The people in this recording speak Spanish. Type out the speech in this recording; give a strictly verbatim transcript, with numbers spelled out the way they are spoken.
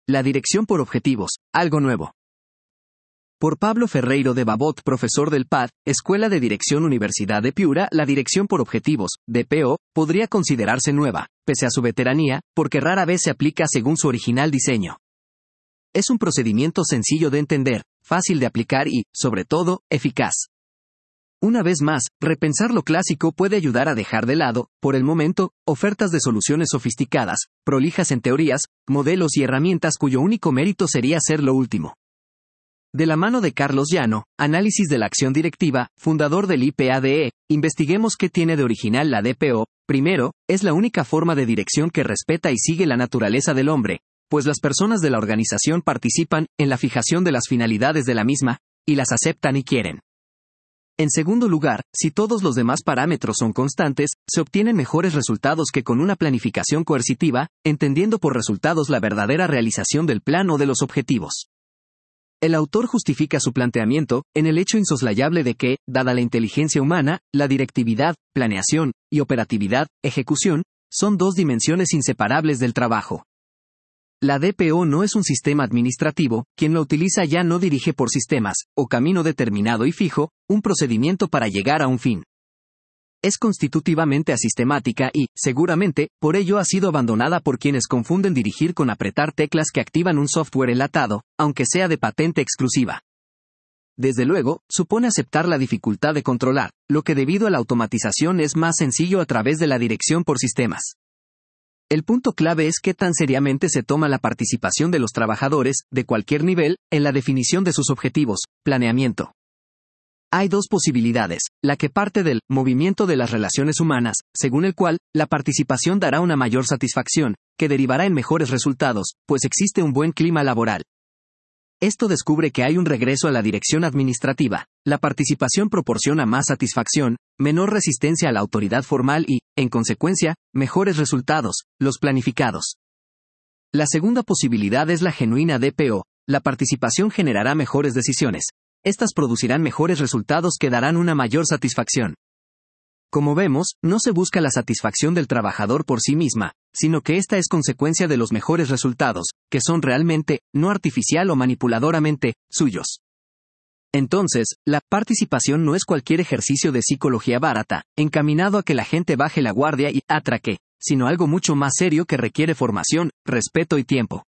La dirección por objetivos, algo nuevo. Por Pablo Ferreiro de Babot, profesor del P A D, Escuela de Dirección Universidad de Piura, la dirección por objetivos, D P O, podría considerarse nueva, pese a su veteranía, porque rara vez se aplica según su original diseño. Es un procedimiento sencillo de entender, fácil de aplicar y, sobre todo, eficaz. Una vez más, repensar lo clásico puede ayudar a dejar de lado, por el momento, ofertas de soluciones sofisticadas, prolijas en teorías, modelos y herramientas cuyo único mérito sería ser lo último. De la mano de Carlos Llano, Análisis de la Acción Directiva, fundador del I P A D E, investiguemos qué tiene de original la D P O. Primero, es la única forma de dirección que respeta y sigue la naturaleza del hombre, pues las personas de la organización participan en la fijación de las finalidades de la misma, y las aceptan y quieren. En segundo lugar, si todos los demás parámetros son constantes, se obtienen mejores resultados que con una planificación coercitiva, entendiendo por resultados la verdadera realización del plan o de los objetivos. El autor justifica su planteamiento en el hecho insoslayable de que, dada la inteligencia humana, la directividad, planeación, y operatividad, ejecución, son dos dimensiones inseparables del trabajo. La D P O no es un sistema administrativo, quien lo utiliza ya no dirige por sistemas, o camino determinado y fijo, un procedimiento para llegar a un fin. Es constitutivamente asistemática y, seguramente, por ello ha sido abandonada por quienes confunden dirigir con apretar teclas que activan un software enlatado, aunque sea de patente exclusiva. Desde luego, supone aceptar la dificultad de controlar, lo que debido a la automatización es más sencillo a través de la dirección por sistemas. El punto clave es qué tan seriamente se toma la participación de los trabajadores, de cualquier nivel, en la definición de sus objetivos, planeamiento. Hay dos posibilidades, la que parte del movimiento de las relaciones humanas, según el cual, la participación dará una mayor satisfacción, que derivará en mejores resultados, pues existe un buen clima laboral. Esto descubre que hay un regreso a la dirección administrativa, la participación proporciona más satisfacción, menor resistencia a la autoridad formal y, en consecuencia, mejores resultados, los planificados. La segunda posibilidad es la genuina D P O, la participación generará mejores decisiones. Estas producirán mejores resultados que darán una mayor satisfacción. Como vemos, no se busca la satisfacción del trabajador por sí misma, sino que esta es consecuencia de los mejores resultados, que son realmente, no artificial o manipuladoramente, suyos. Entonces, la participación no es cualquier ejercicio de psicología barata, encaminado a que la gente baje la guardia y atraque, sino algo mucho más serio que requiere formación, respeto y tiempo.